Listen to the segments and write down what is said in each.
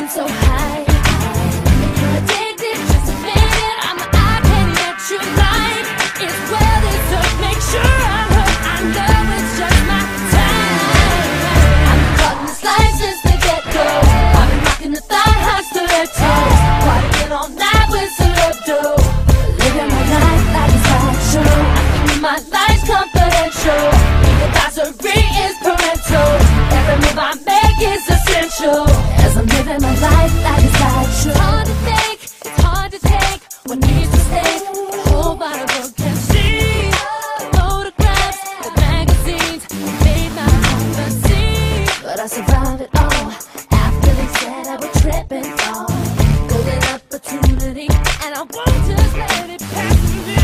expectations so high. You're addicted, just admit it. I can't let you like. It's well deserved, make sure I'm hurt. I know it's just my time. I've been cutting this life since the get-go. I've been rocking the thigh high stilettos, partying all night with celebdo, living my life like a sideshow. I think my life's confidential, the advisory is parental. Every move I make is essential, as I'm living my life like a sideshow. It's hard to think, it's hard to take, what needs to stay. The whole Bible can see the photographs, the magazines made my heart fancy. But I survived it all, after they said I would trip and fall. Golden opportunity, and I won't just let it pass me.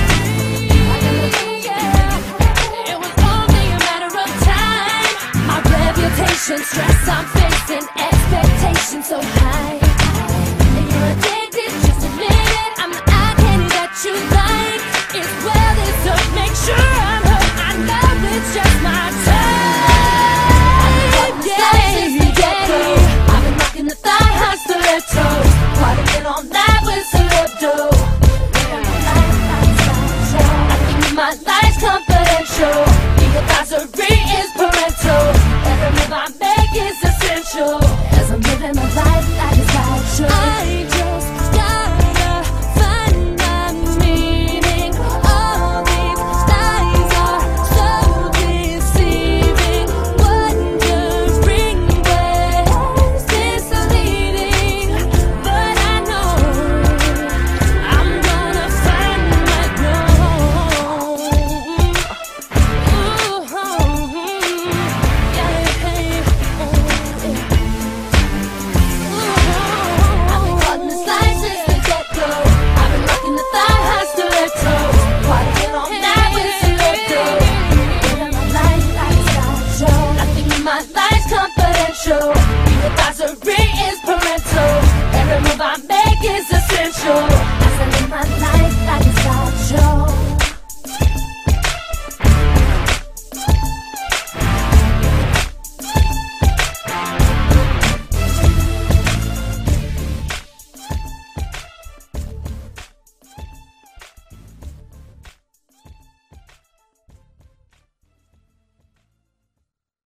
Yeah, it was only a matter of time. My reputation, stress I'm facing, expectations so high. And you're addicted, just admit it. I can't let you like. It's well deserved, make sure I'm hurt. I know it's just my time. I've been rocking the thigh high stilettos, partying all night with celebdo. I think my life's confidential, the advisory is parental. Every move I make is essential, as I'm living my life like a sideshow. I just gotta find my meaning. All these lies are so deceiving, wondering where's misleading. But I know I'm gonna find my goal. I've been cutting the slices to get-go. I've been rocking the thigh high stilettos, partying all night with celebdo, living my life like a sideshow. I think my life's confidential, the advisory is parental. Every move I make is essential, as I live my life